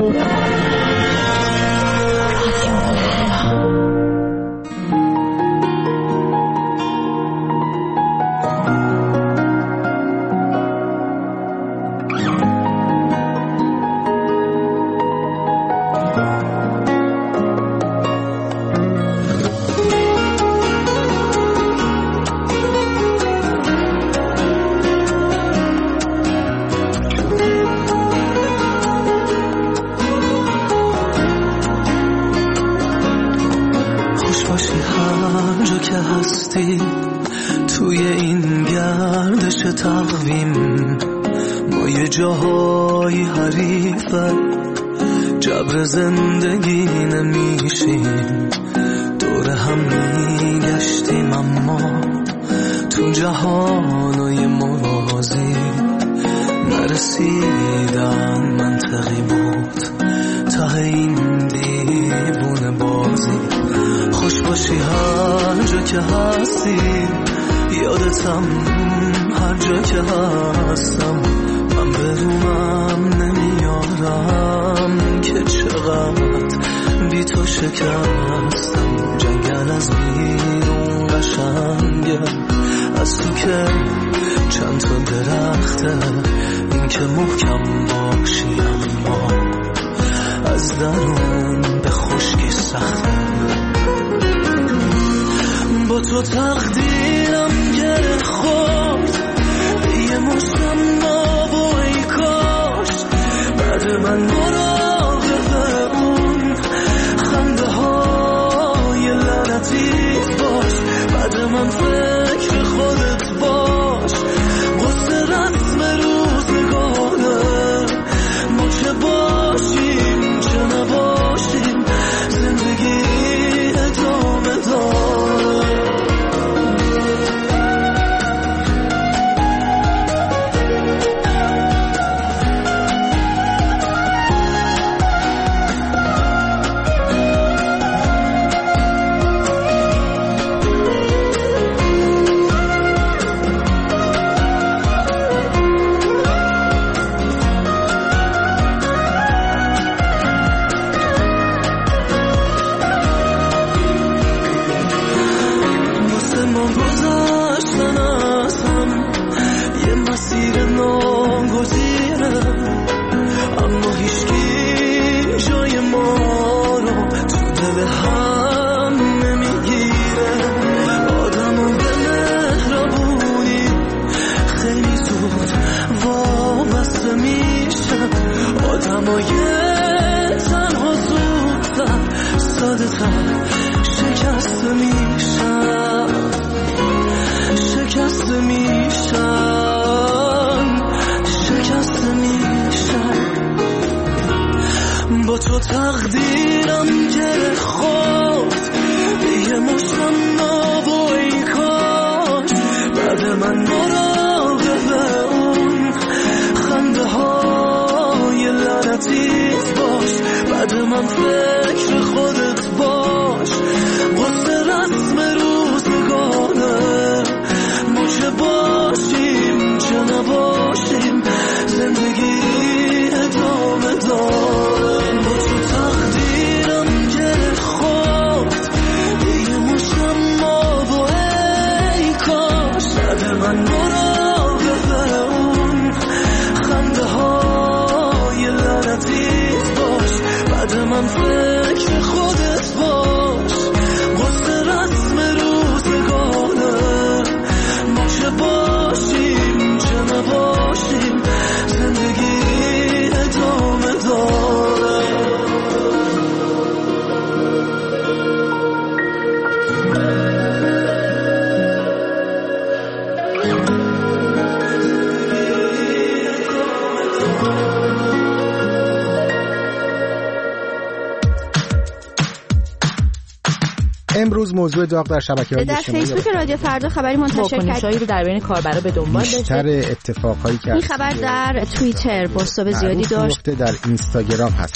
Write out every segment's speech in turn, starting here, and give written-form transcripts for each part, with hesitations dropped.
توی این گردش تقویم ما یه جاهای حریفه جبر زندگی نمیشیم دور هم میگشتیم اما تو جهانای موازی نرسیدن منطقی بود ته این دیوونه بازی خوش باشی هر جا که هستی یادتم هر جا که هستم من بدونم نمیارم که چقدر بی تو شکستم جنگل از بیرون قشنگه از تو که چند تا درخته این که محکم باشی اما از درون به خشکی سخته با تو تقدیرم گره خورد یه مشتم ناب و ای کاش بعد من مراقب اون خنده های لعنتیت باش بعد من فکر خودت باش قصه رسم روزگاره ما چه باشیم چه نباشیم زندگی ادامه داره با تو تقدیرم گره خورد یه مشتم ناب و ای کاش بعد من مراقب اون خنده های لعنتیت باش بعد من فکر خودت باش قصه رسم روزگاره ما چه باشیم چه نباشیم زندگی ادامه داره من مراقب اون خنده های لعنتیت باش بعد من فکر خودت باش قصه رسم روزگاره ما چه باشیم چه نباشیم زندگی ادامه داره امروز موضوع داغ در شبکه‌های اجتماعی در فیسبوک رادیو فردا خبری منتشر کرد رو در بین کاربرا به دنبال داشت. بیشتر اتفاقایی که این خبر در توییتر پست‌های زیادی داشت. در اینستاگرام هست.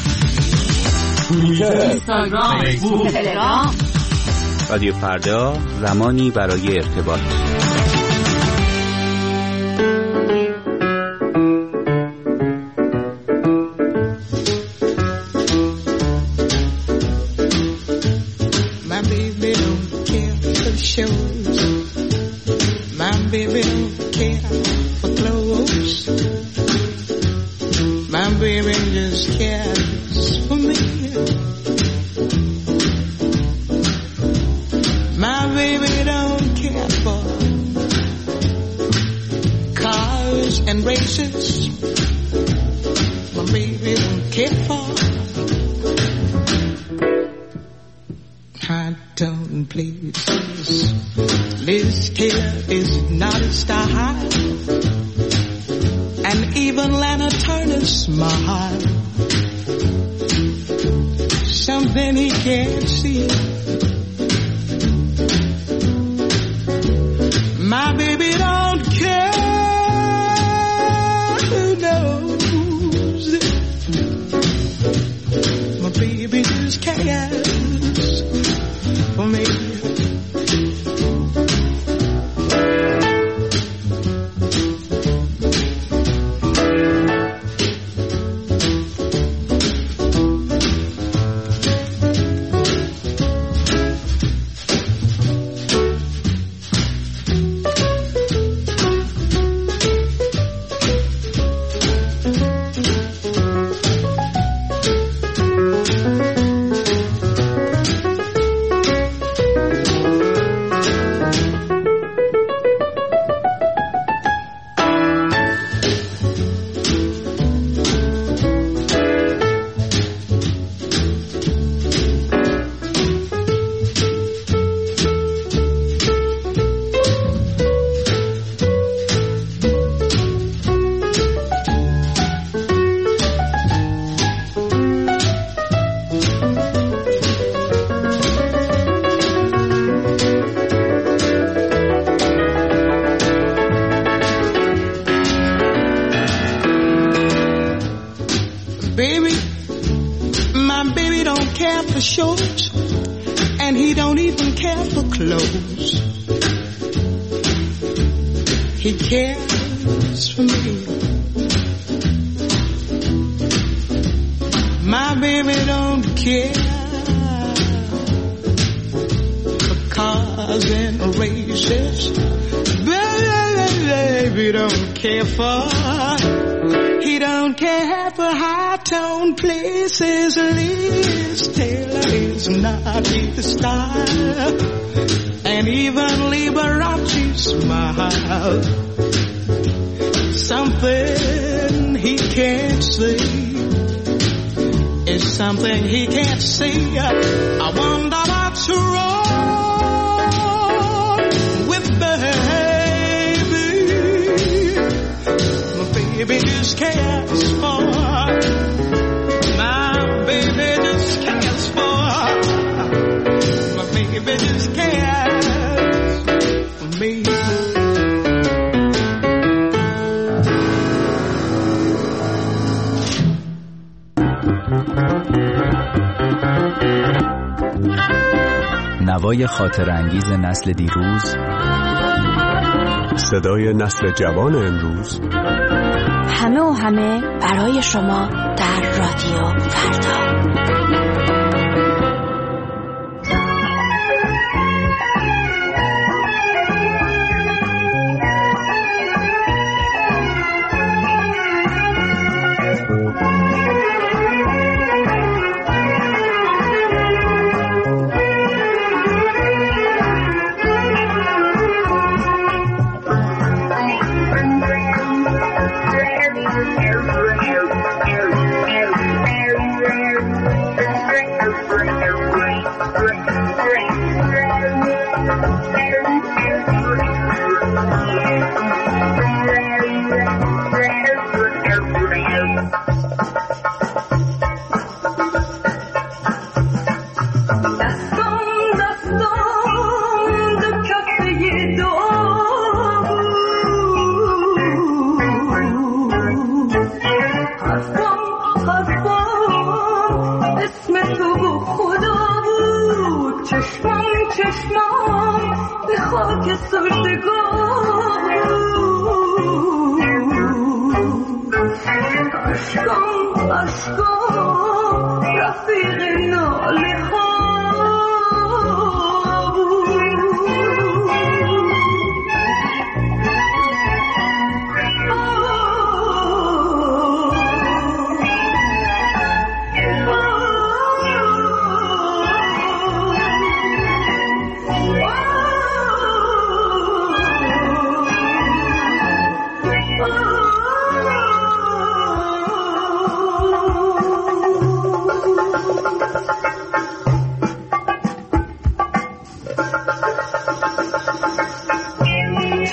اینستاگرام، فیسبوک، تلگرام. رادیو فردا زمانی برای ارتباط. baby just cares for me. My baby don't care for cars and races. My baby don't care for high-tone places. Liz Taylor is not a style, and even Lana Turner's smile, something he can't see. My baby don't care who knows. My baby just cares for me. Shorts, and he don't even care for clothes. He cares for me. My baby don't care for cars and races. Baby don't care for. He don't care for high-tone places. Liz Taylor is not his style, and even Liberace smile. Something he can't see is something he can't see. I wonder what's wrong with baby. My baby just cares for. My baby just cares for. My baby just cares for me. نوای خاطر انگیز نسل دیروز، صدای نسل جوان امروز، همه و همه برای شما در رادیو فردا.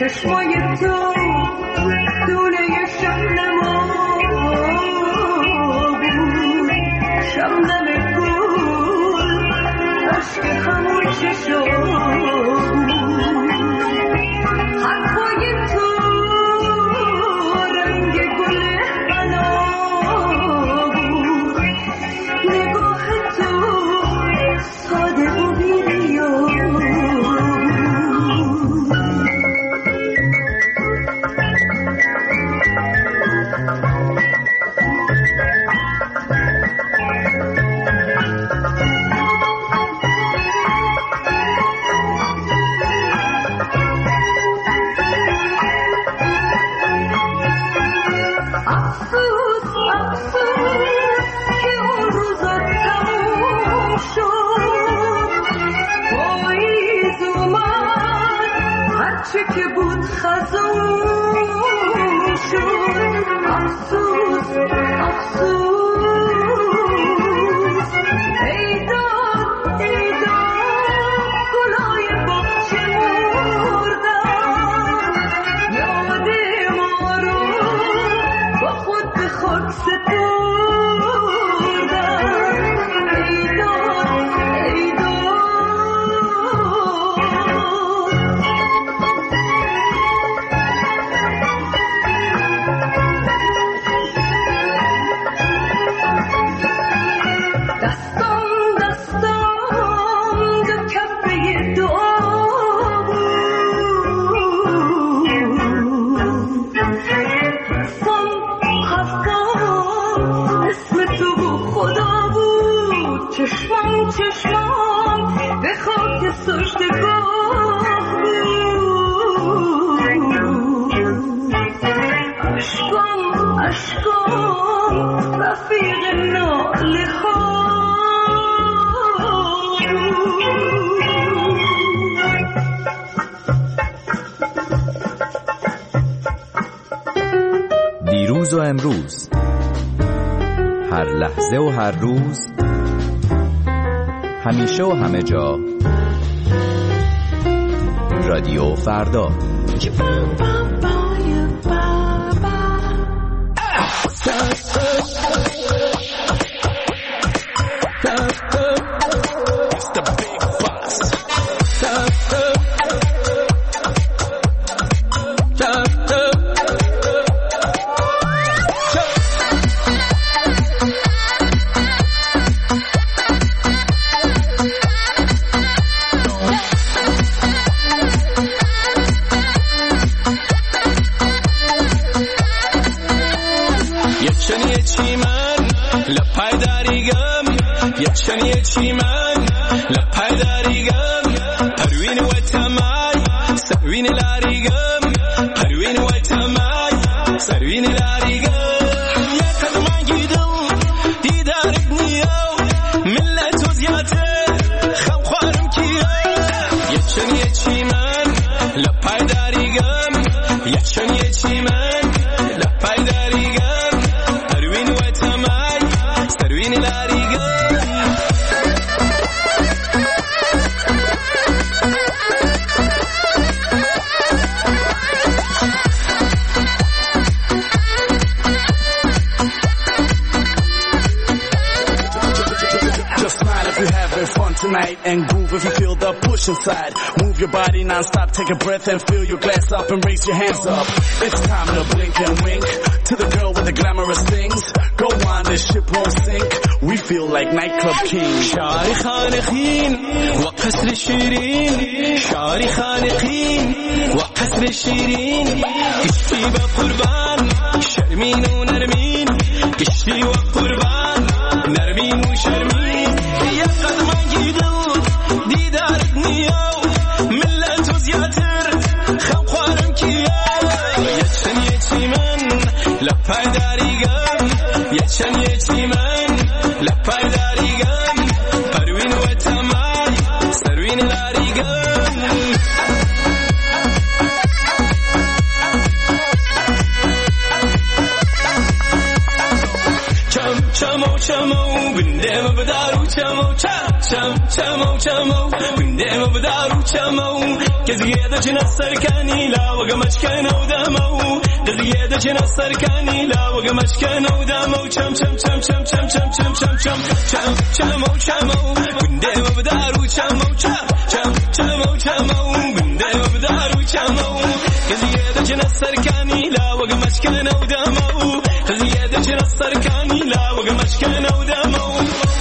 چشمای تو دونه شبنما بود، شبنم گل عشق همون چشم حرفای تو رنگ گل حنا بود، نگاه تو ساده و بی‌ریا چه که بود خزون شد، افسوس افسوس ای داد گلای باغچه مردن، یاد ما رو با خود به خاک سپردن، ای داد چشمام به خاک سجدگاه بود، عشقام رفیق ناله ها. دیروز و امروز، هر لحظه و هر روز، همیشه و همه جا، رادیو فردا. And groove if you feel the push inside. Move your body non-stop, take a breath and fill your glass up and raise your hands up. It's time to blink and wink to the girl with the glamorous things. Go on, this ship won't sink. We feel like nightclub kings. شاری خانقین و قصر شیرین، شاری خانقین و قصر شیرین، کشتی و قربان شرمین و نرمین، کشتی و قربان نرمین و شرمین، یا قدمان گیدو دیدارت نیاو ملت و زیاتر خم خوارم کیا، یچن من لپای داریگم، یچن من لپای داریگم، پروین و تمای سروین لاریگم. چم چمو چمو بنده ما بدارو چمو چمو چمو بنده ما بدارو چمو كزيادة جنا سركاني لا وقمش كانوا دمو كزيادة جنا سركاني لا وقمش كانوا دمو چم چم چم چم چم چم چم چم چم چم چمو چمو بنده ما بدارو چمو چم چمو چمو بنده ما بدارو چمو كزيادة جنا سركاني لا وقمش كانوا دمو كزيادة جنا سركاني لا وقمش كانوا دمو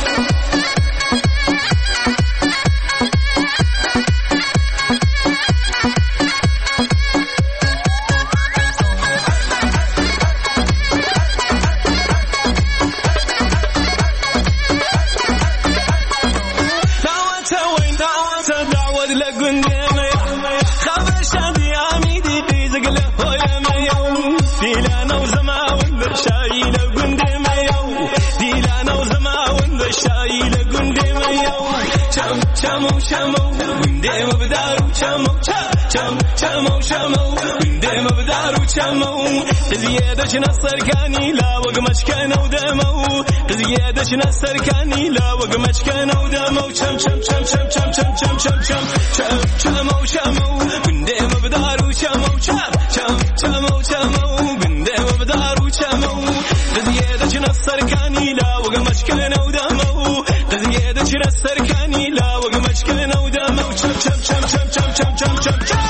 چمو چمو بنده ما بدارو چمو چمو چمو بنده ما بدارو چمو زيادة جنا سركاني لا وقمش كانوا دمو زيادة جنا سركاني لا وقمش كانوا دمو چم چم چم چم چم چم چم چم چم چمو چمو بنده ما بدارو چمو چمو چمو بنده ما بدارو چمو زيادة جنا سركاني لا وقمش كانوا دمو زيادة جنا سركاني لا وقمش كانوا دمو چم چم چم چم چم چم چم چم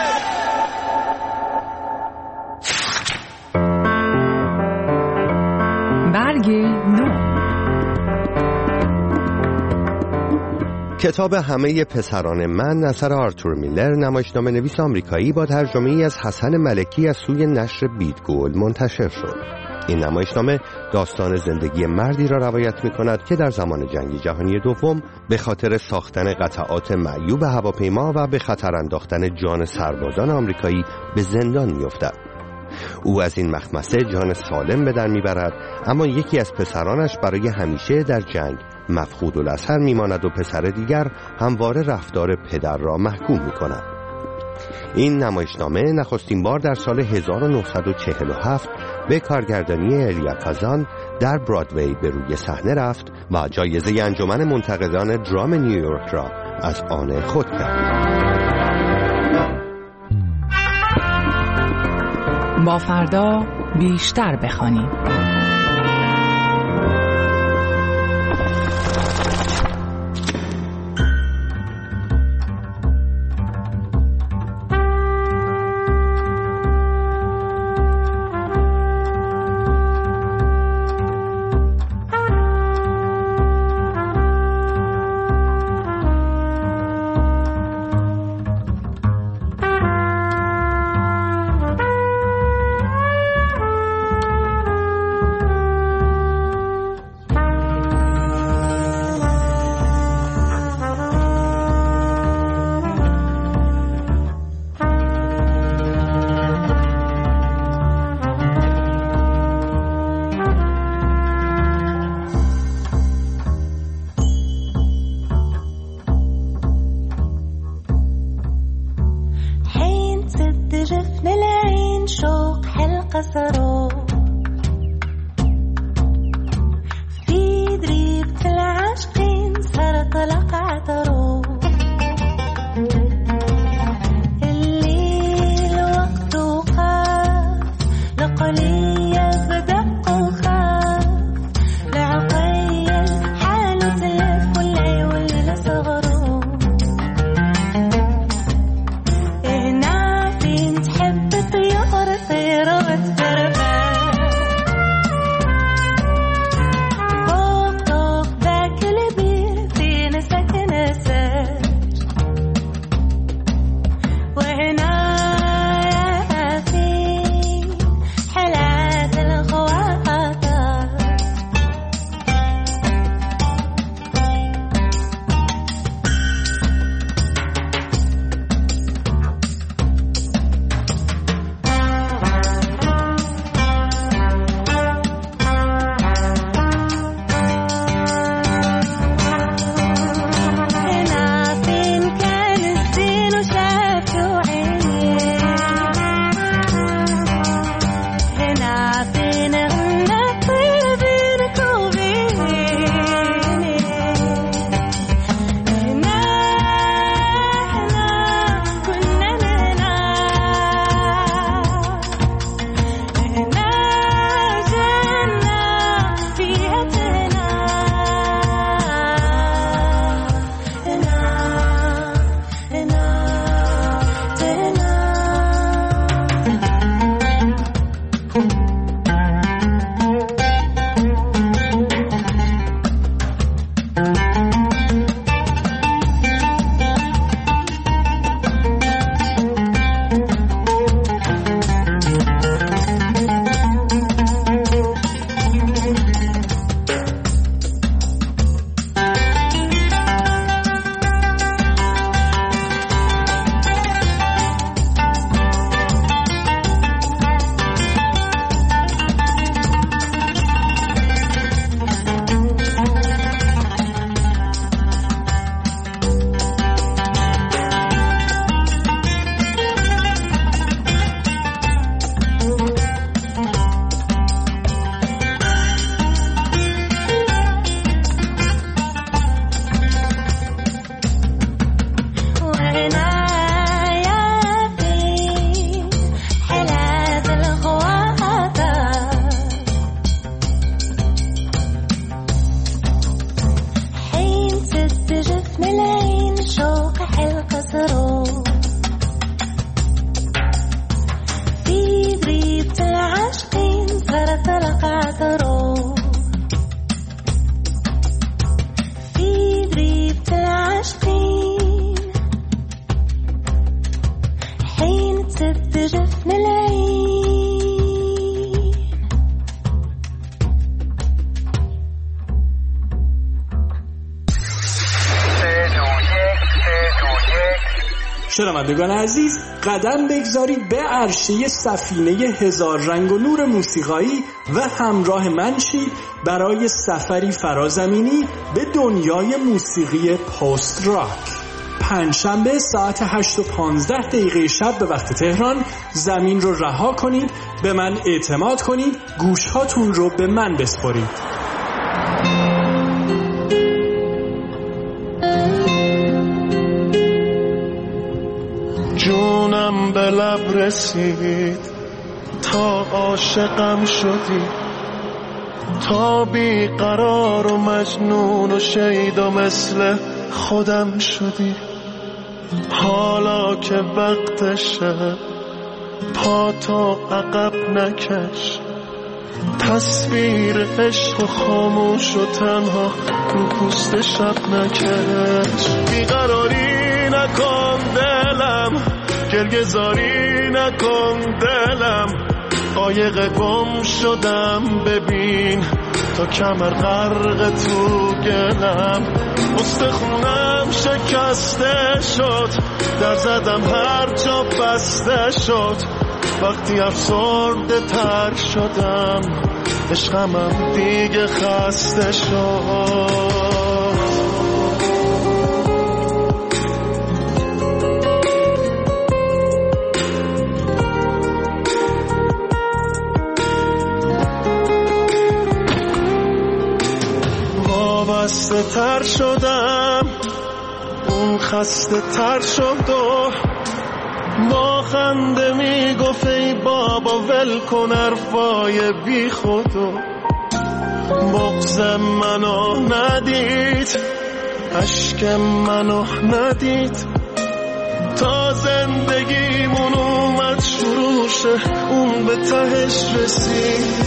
برگ نو. کتاب همه پسران من اثر آرتور میلر، نمایشنامه نویس آمریکایی، با ترجمه ای از حسن ملکی از سوی نشر بیدگول منتشر شد. این نمایشنامه داستان زندگی مردی را روایت می کند که در زمان جنگ جهانی دوم به خاطر ساختن قطعات معیوب هواپیما و به خطر انداختن جان سربازان آمریکایی به زندان می افتد. او از این مخمسه جان سالم به در میبرد، اما یکی از پسرانش برای همیشه در جنگ مفقود الاثر میماند و پسر دیگر همواره رفتار پدر را محکوم میکند. این نمایشنامه نخستین بار در سال 1947 به کارگردانی الیا کازان در برادوی به روی صحنه رفت و جایزه انجمن منتقدان درام نیویورک را از آن خود کرد. با فردا بیشتر بخوانیم. شنوندگان عزیز، قدم بگذارید به عرشه سفینه هزار رنگ و نور موسیقایی و همراه من شید برای سفری فرازمینی به دنیای موسیقی پست راک. پنجشنبه ساعت 8:15 شب به وقت تهران زمین رو رها کنید، به من اعتماد کنید، گوشهاتون رو به من بسپارید. جونم به لب رسید تا عاشقم شدی، تا بیقرار و مجنون و شید و مثل خودم شدی. حالا که وقتشه پا تا عقب نکش، تصویر عشق خاموش و تنها رو پوست شب نکش. بیقراری نکن دلم، گلگزاری نکن دلم، قایق گم شدم ببین تا کمر غرق تو گلم. استخونم شکسته شد، در زدم هر جا بسته شد. وقتی افسرده تر شدم عشقمم دیگه خسته شد. وابسته تر شدم، اون خسته تر شد و با خنده میگفت ای بابا ول کن حرفای بی خودو. بغض منو ندید، عشق منو ندید، تا زندگیمون اومد شروع شه اون به تهش رسید.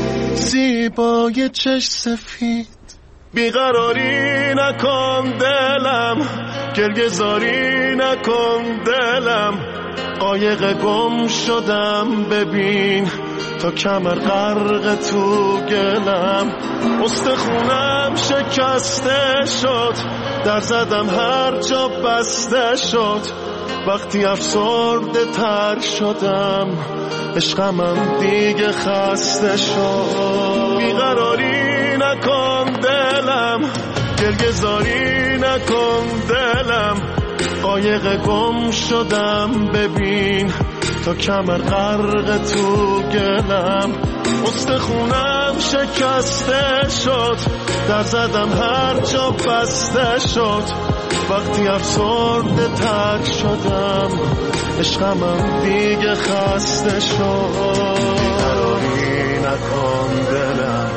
زیبای چش سفید، بیقراری نکن دلم، گلگزاری نکن دلم، قایق گم شدم ببین تا کمر غرق تو گلم. استخونم شکسته شد، در زدم هر جا بسته شد. وقتی افسرده تر شدم عشقمم دیگه خسته شد. بیقراری نکن دلم، گلگزاری نکن دلم، قایق گم شدم ببین تا کمر غرق تو گلم. استخونم شکسته شد، در زدم هر جا بسته شد. وقتی افسرده تر شدم عشقمم دیگه خسته شد. بیقراری نکن دلم،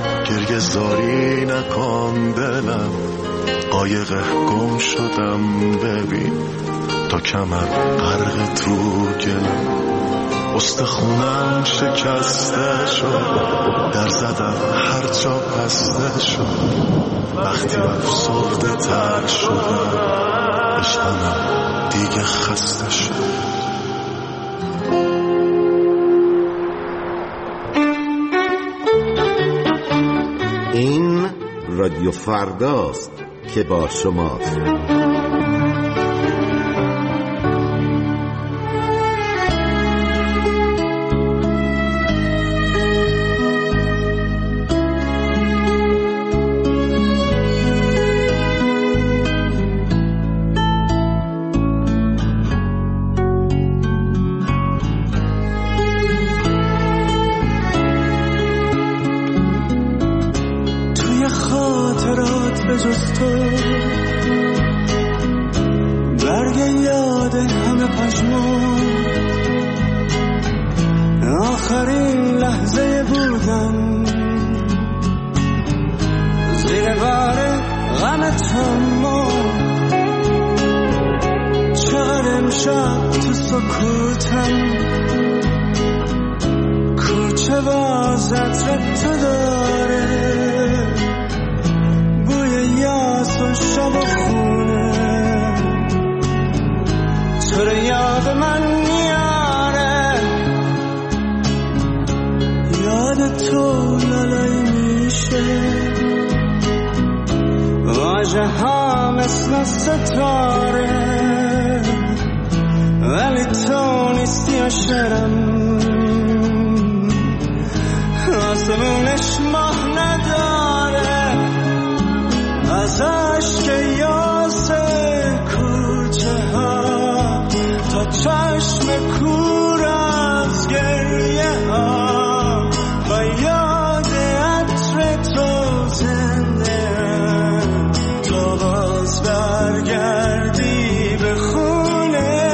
گرگزاری نکن دلم، قایق گم شدم ببین تا کمر غرق تو گلم. استخونم شکسته شد، در زدم هر جا بسته شد. وقتی افسرده تر شدم عشقم دیگه خسته شد. این رادیو فرداست که با شماست. آخرین لحظه بودن زیر بار غم تما، چقدر امشب تو سکوتم، کوچه باز عطر تو داره، بوی یاس و شب و خونه، تو رو یاد من میاره، یاد تو لالای میشه، واژه ها مثل ستاره ولی تو نیستی عاشقم. آسمونش ماه نداره، از عشق یاسه کوچه ها تا چشم کور از گریه ها و یاد عطر تو زنده تا باز برگردی به خونه.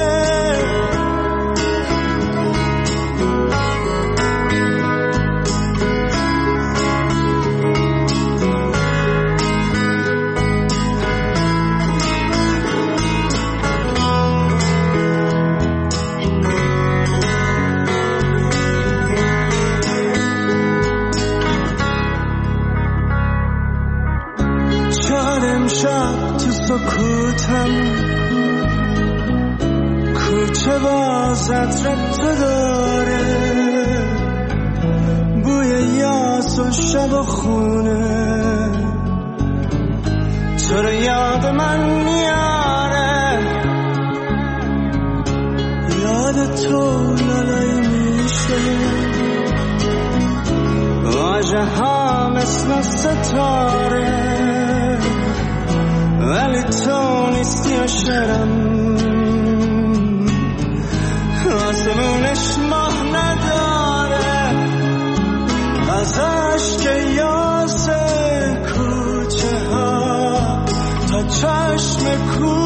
شب تو سکوتم کوچه باز عطر تو داره، بوی یاس و شب و خونه تو رو یاد من میاره، یاد تو لالایی میشه واژه ها مثل ستاره، ولی تو نیستی عاشقم. آسمونش ماه نداره، از عشق یاسه کوچه ها تا چشم کور